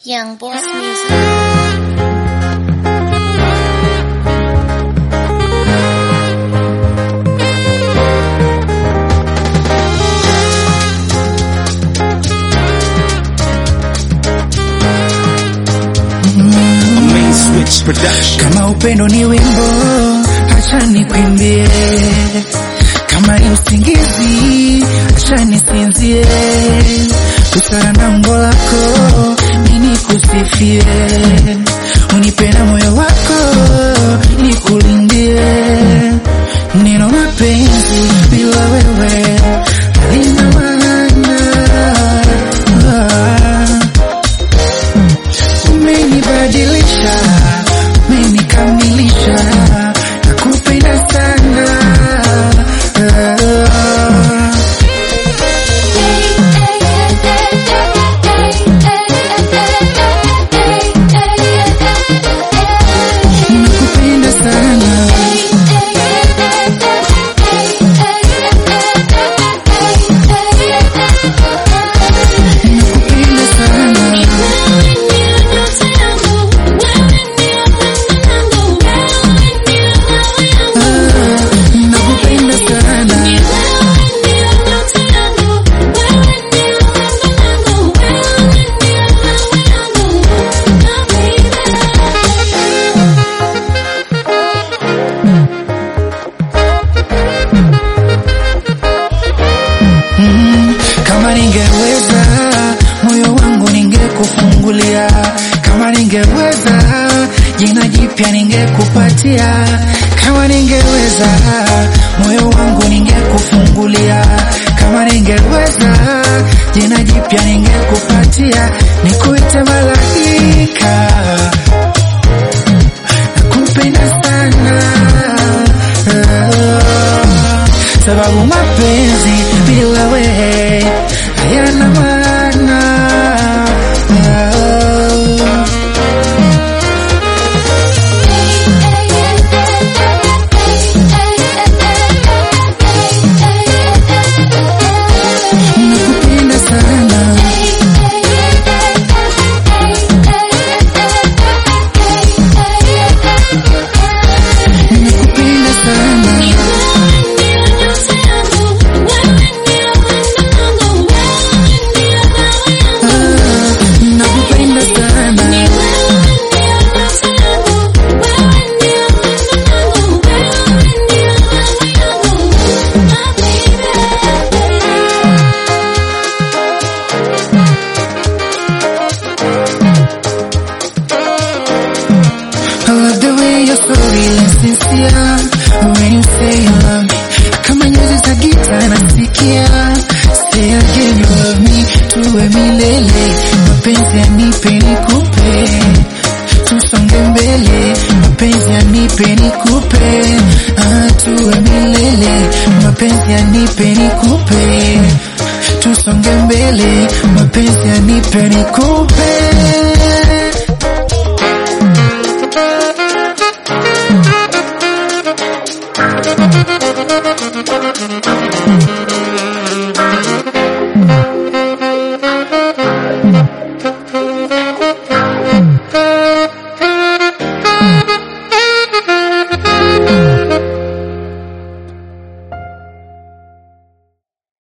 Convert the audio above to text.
Young Boss Music. Kama upendo ni wimbo, acha nikwimbie. Kama ni usingizi, acha nisinzie. Kusara na umbo lako, mimi kusifie. Unipe na moyo wako, nikulindie. Neno mapenzi bila wewe halina maana. Umenibadilisha, umenikamilisha, nakupenda sana. Nakupenda sana. Nakupenda sana. Nakupenda sana. Kama ningeweza moyo wangu ningekufungulia. Kama ningeweza jina jipya ningekupatia. Kama ningeweza moyo wangu ningekufungulia. Kama ningeweza jina jipya ningekupatia. Nikuite malaika, nakupenda sana. Sababu mapenzi bila wewe hayana maana. Nakupenda sana. Nakupenda sana. Nakupenda sana. I love the way you're so real and sincere when you say you love me. Kama nyuzi za gitaa nasikia. Say again you love me, tuwe milele. Mapenzi yanipe nikupe, tusonge mbele. Mapenzi yanipe nikupe, tuwe milele. Mapenzi yanipe nikupe, tusonge mbele. Mapenzi yanipe nikupe.